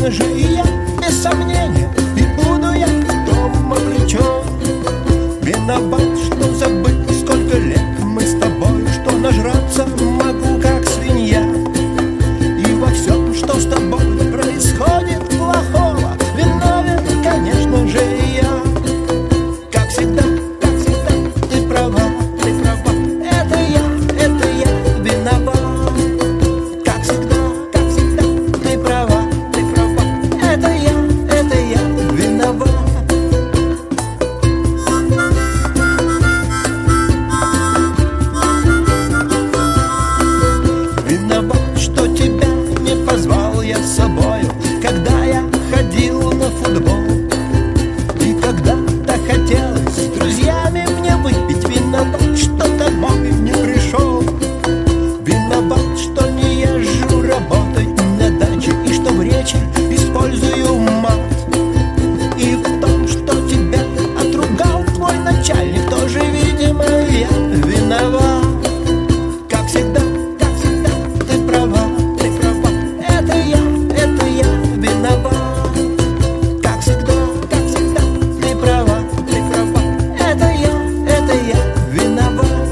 конечно же, и я, без сомнения, и буду я в том обречен. Виноват, что забыть, сколько лет мы с тобой, что нажраться могу, как свинья. И во всем, что с тобой происходит плохого, виновен, конечно же, и я. Как всегда, ты права, это я виноват. Как всегда, ты права, это я виноват. Виноват, что тебя не позвал я с собою, когда я ходил на футбол. И когда-то хотелось с друзьями мне выпить. Виноват, что домой не пришел. Виноват, что не езжу работать на даче, и что в речи использую мат. И в том, что тебя отругал твой начальник, тоже, видимо, я виноват. Как всегда, ты права, это я виноват. Как всегда, ты права, это я виноват.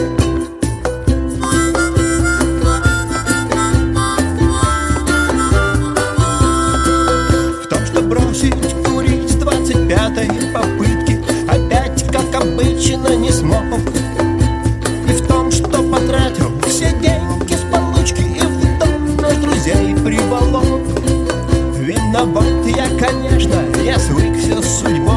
В том, что бросить курить с 25-й попытки опять, как обычно, не смог. И в том, что потратил все деньги с получки, и в дом наш друзей приволок. Виноват я, конечно, я свыкся с судьбой.